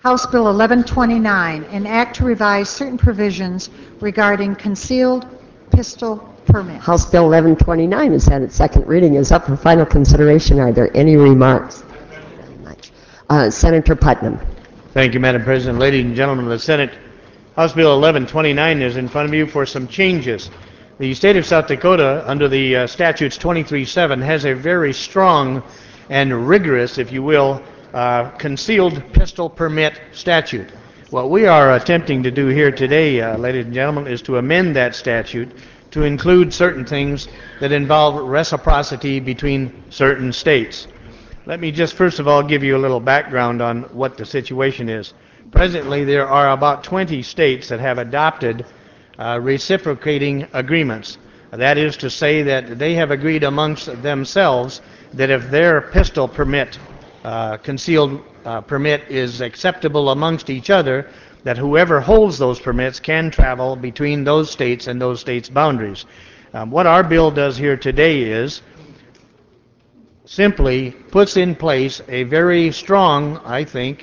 House Bill 1129, an act to revise certain provisions regarding concealed pistol permits. House Bill 1129 has had its second reading, is up for final consideration. Are there any remarks? Very much. Senator Putnam. Thank you, Madam President. Ladies and gentlemen of the Senate, House Bill 1129 is in front of you for some changes. The state of South Dakota, under the statutes 23-7, has a very strong and rigorous, if you will, concealed pistol permit statute. What we are attempting to do here today, ladies and gentlemen, is to amend that statute to include certain things that involve reciprocity between certain states. Let me just first of all give you a little background on what the situation is. Presently, there are about 20 states that have adopted reciprocating agreements. That is to say that they have agreed amongst themselves that if their pistol permit, concealed permit, is acceptable amongst each other, that whoever holds those permits can travel between those states and those states' boundaries. What our bill does here today is simply puts in place a very strong, I think,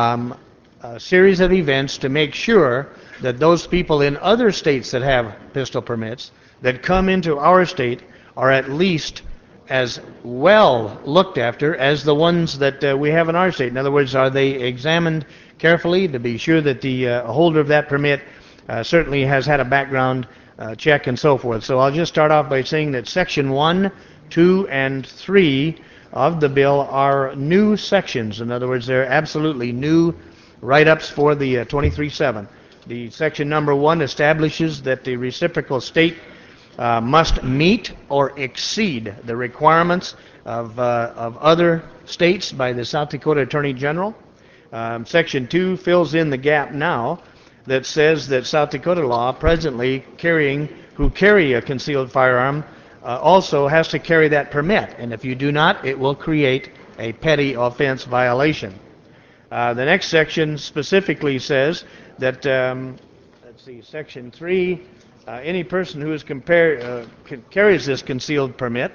series of events to make sure that those people in other states that have pistol permits that come into our state are at least as well looked after as the ones that we have in our state. In other words, are they examined carefully to be sure that the holder of that permit certainly has had a background check and so forth. So I'll just start off by saying that Section 1, 2, and 3 of the bill are new sections. In other words, they're absolutely new write-ups for the 23-7. The section number 1 establishes that the reciprocal state must meet or exceed the requirements of other states by the South Dakota Attorney General. Section 2 fills in the gap now that says that South Dakota law presently who carry a concealed firearm also has to carry that permit, and if you do not, it will create a petty offense violation. The next section specifically says that, let's see, Section 3, any person who is carries this concealed permit,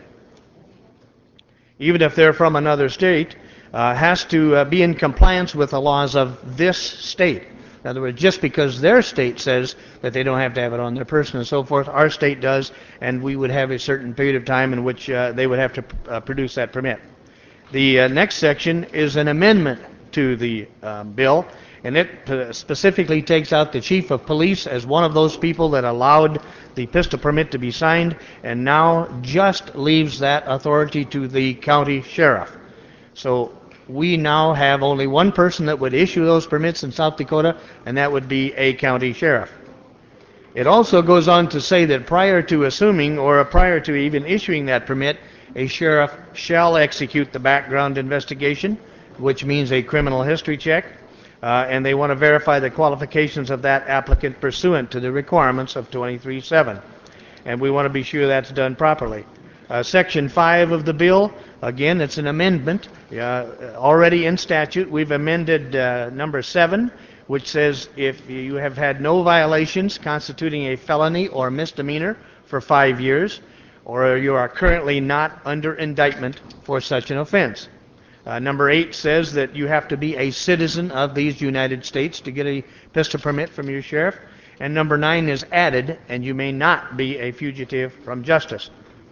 even if they're from another state, has to be in compliance with the laws of this state. In other words, just because their state says that they don't have to have it on their person and so forth, our state does, and we would have a certain period of time in which they would have to produce that permit. The next section is an amendment to the bill, and it specifically takes out the chief of police as one of those people that allowed the pistol permit to be signed, and now just leaves that authority to the county sheriff. So we now have only one person that would issue those permits in South Dakota, and that would be a county sheriff. It also goes on to say that prior to assuming or prior to even issuing that permit, a sheriff shall execute the background investigation, which means a criminal history check, and they want to verify the qualifications of that applicant pursuant to the requirements of 23-7. And we want to be sure that's done properly. Section 5 of the bill, again, it's an amendment. Already in statute, we've amended number 7, which says if you have had no violations constituting a felony or misdemeanor for 5 years, or you are currently not under indictment for such an offense. Number 8 says that you have to be a citizen of these United States to get a pistol permit from your sheriff. And number 9 is added, and you may not be a fugitive from justice.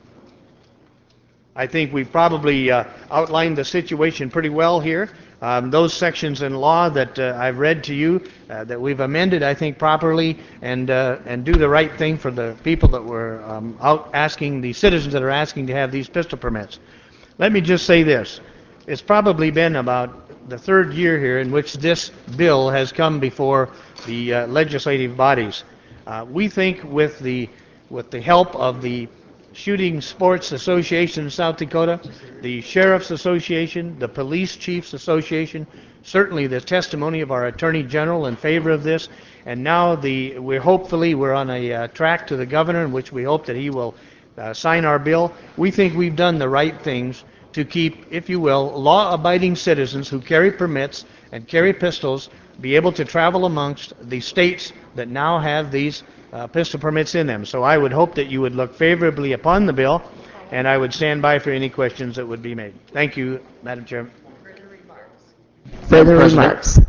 I think we've probably outlined the situation pretty well here. Those sections in law that I've read to you, that we've amended, I think, properly and do the right thing for the people that were out asking, the citizens that are asking to have these pistol permits. Let me just say this. It's probably been about the 3rd year here in which this bill has come before the legislative bodies. We think with the help of the Shooting Sports Association in South Dakota, the Sheriff's Association, the Police Chiefs Association, certainly the testimony of our Attorney General in favor of this, and now we're on a track to the governor in which we hope that he will sign our bill. We think we've done the right things to keep, if you will, law-abiding citizens who carry permits and carry pistols be able to travel amongst the states that now have these pistol permits in them. So I would hope that you would look favorably upon the bill, and I would stand by for any questions that would be made. Thank you, Madam Chairman. Further remarks.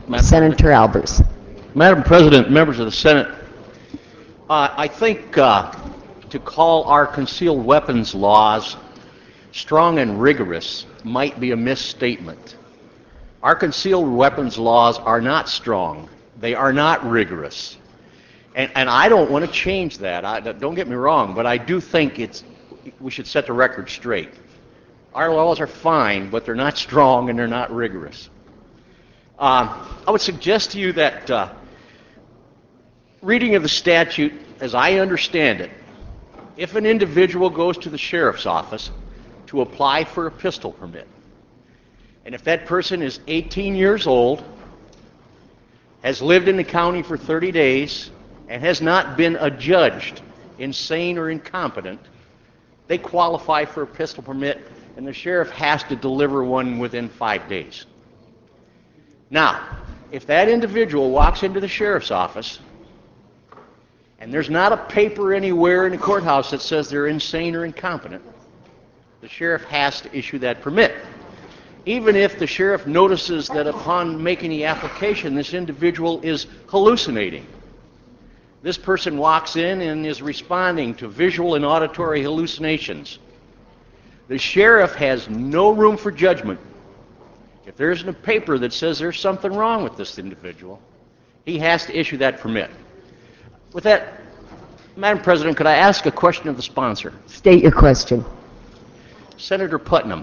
Senator Albers. Madam President, members of the Senate, I think to call our concealed weapons laws strong and rigorous might be a misstatement. Our concealed weapons laws are not strong. They are not rigorous. And I don't want to change that. Don't get me wrong, but I do think we should set the record straight. Our laws are fine, but they're not strong and they're not rigorous. I would suggest to you that reading of the statute, as I understand it, if an individual goes to the sheriff's office to apply for a pistol permit, and if that person is 18 years old, has lived in the county for 30 days, and has not been adjudged insane or incompetent, they qualify for a pistol permit, and the sheriff has to deliver one within 5 days. Now, if that individual walks into the sheriff's office and there's not a paper anywhere in the courthouse that says they're insane or incompetent, the sheriff has to issue that permit. Even if the sheriff notices that upon making the application, this individual is hallucinating. This person walks in and is responding to visual and auditory hallucinations. The sheriff has no room for judgment. If there isn't a paper that says there's something wrong with this individual, he has to issue that permit. With that, Madam President, could I ask a question of the sponsor? State your question. Senator Putnam,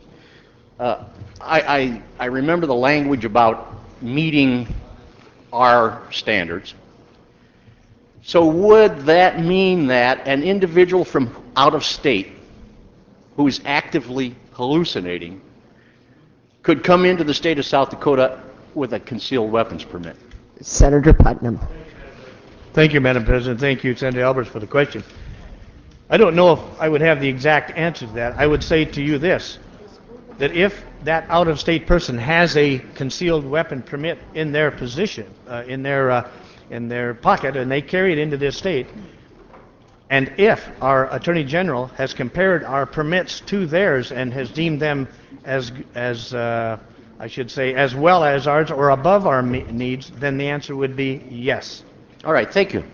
I remember the language about meeting our standards. So would that mean that an individual from out of state who is actively hallucinating could come into the state of South Dakota with a concealed weapons permit? Senator Putnam. Thank you, Madam President. Thank you, Senator Albers, for the question. I don't know if I would have the exact answer to that. I would say to you this, that if that out-of-state person has a concealed weapon permit in their position, in their pocket, and they carry it into this state, and if our Attorney General has compared our permits to theirs and has deemed them as I should say, as well as ours or above our needs, then the answer would be yes. All right, thank you.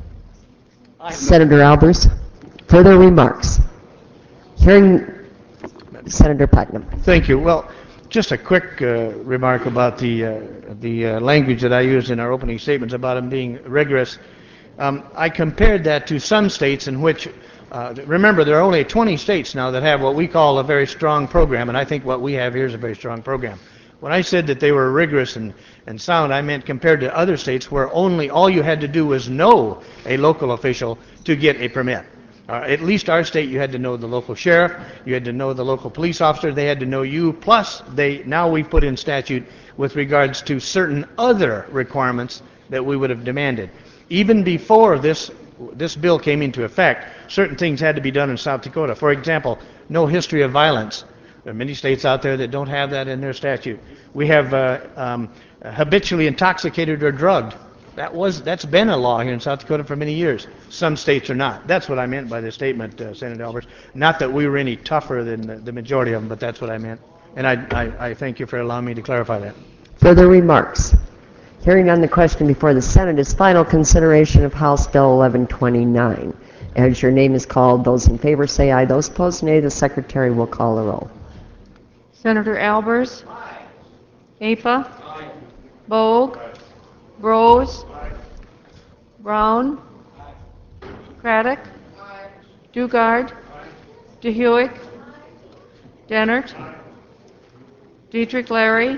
Senator Albers, further remarks? Hearing Senator Putnam. Thank you. Well, just a quick remark about the language that I used in our opening statements about them being rigorous. I compared that to some states in which, remember, there are only 20 states now that have what we call a very strong program, and I think what we have here is a very strong program. When I said that they were rigorous and sound, I meant compared to other states where all you had to do was know a local official to get a permit. At least our state, you had to know the local sheriff, you had to know the local police officer, they had to know you, plus now we've put in statute with regards to certain other requirements that we would have demanded. Even before this bill came into effect, certain things had to be done in South Dakota. For example, no history of violence. There are many states out there that don't have that in their statute. We have habitually intoxicated or drugged. That's been a law here in South Dakota for many years. Some states are not. That's what I meant by this statement, Senator Albers. Not that we were any tougher than the majority of them, but that's what I meant. And I thank you for allowing me to clarify that. Further remarks? Hearing on the question before the Senate is final consideration of House Bill 1129. As your name is called, those in favor say aye. Those opposed, nay. The Secretary will call the roll. Senator Albers? Aye. Apa? Aye. Bogue? Aye. Rose? Aye. Brown? Aye. Craddock? Aye. Dugard? Aye. DeHuick? Aye. Dennert? Aye. Dietrich Larry?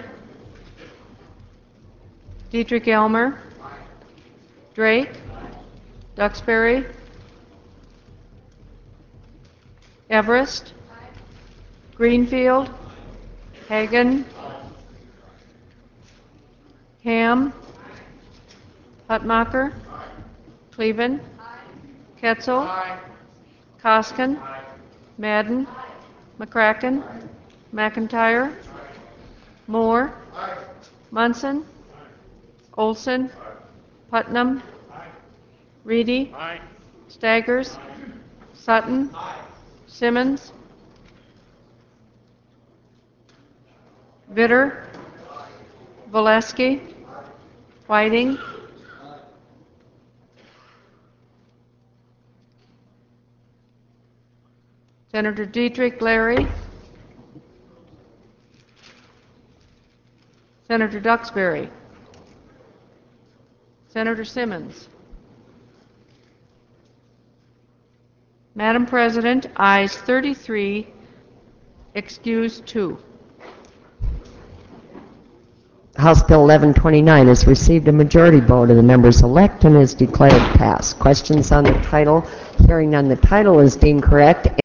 Dietrich Elmer? Aye. Drake? Aye. Duxbury? Everest? Aye. Greenfield? Aye. Hagan? Aye. Ham? Aye. Hutmacher? Aye. Cleven? Aye. Ketzel? Aye. Koskin? Aye. Madden? Aye. McCracken? Aye. McIntyre? Aye. Moore? Aye. Munson? Aye. Olson? Aye. Putnam? Aye. Reedy? Aye. Staggers? Aye. Sutton? Aye. Simmons? Vitter? Aye. Valesky? Aye. Whiting. Senator Dietrich Larry. Senator Duxbury. Senator Simmons. Madam President, ayes 33, excused 2. House Bill 1129 has received a majority vote of the members elect and is declared passed. Questions on the title? Hearing none, the title is deemed correct